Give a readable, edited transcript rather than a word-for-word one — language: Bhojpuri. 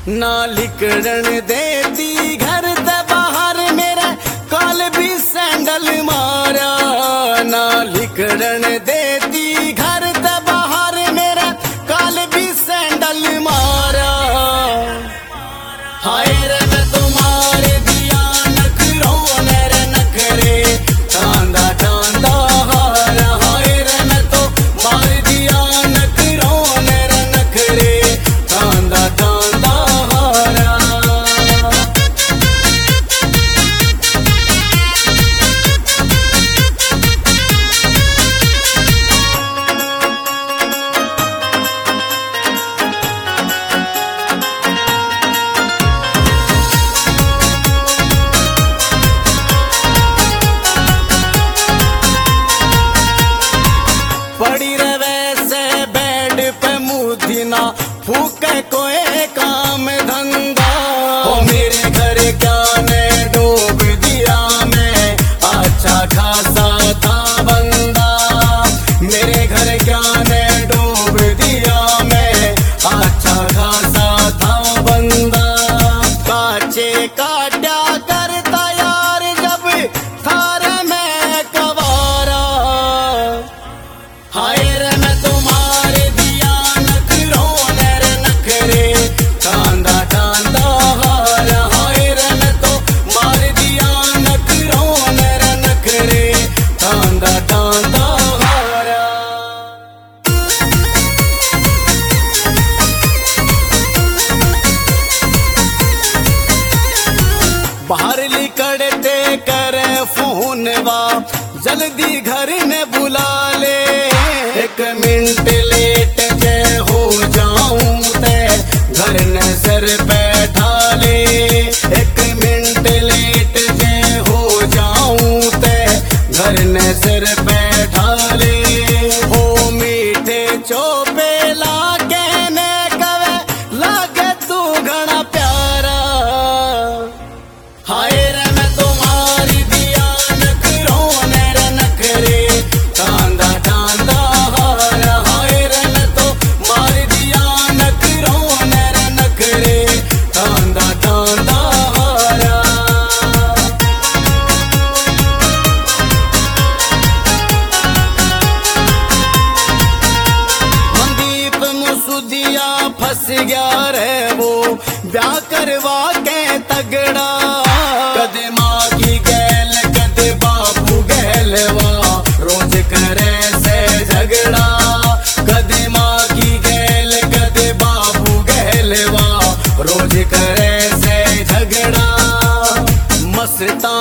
ना लिकड़न देती घर दे बाहर मेरे काल भी सैंडल मारा। ना लिकड़न देती घर दे बाहर मेरे काल भी सैंडल मारा। हाय रे मैं तुम्हारे दिया नखरों मेरे नखरे चांदा चांदा हारा। हाय रे मैं तो मार दिया नखरों मेरे नखरे चांदा चांदा हारा। पड़ी रवे से बेड पे मुदिना फूके कोई काम धंधा। ओ मेरे घर क्या ने डूब दिया मैं अच्छा खासा था बंदा। मेरे घर क्या ने डूब दिया मैं अच्छा खासा था बंदा। काचे काटा करता यार जब थारे में कवारा। हाय रे मैं तुम्हारे दिया नखरों मेरे नखरे चांदा चांदा हारा। हाय रे मैं तो मार दिया नखरों मेरे नखरे चांदा चांदा हारा। बाहर लिकड़ते करे फोन वा जल्दी घर ने बुला ले। एक मिनट लेट के हो जाऊं ते घर ने सर बैठा ले। एक मिनट लेट के हो जाऊं ते घर ने सर बैठा ले। हो मीठे चोपे लागे ने कवे लागे तू घना प्यारा। हाय रे मैं तुम्हारी दिया नखरों मेरे नखरे चांदा चांदा हारा। हाय रे मैं तो मार दिया नखरों मेरे नखरे चांदा चांदा हारा। मनदीप मुसुदिया फंस गया रे वो ब्याह करवा के तगड़ा। कदे माँ की गैल कदे बापू गैलवा रोज करे से झगड़ा। कदे माँ की गैल कदे बापू गैलवा रोज करे से झगड़ा। मस्ता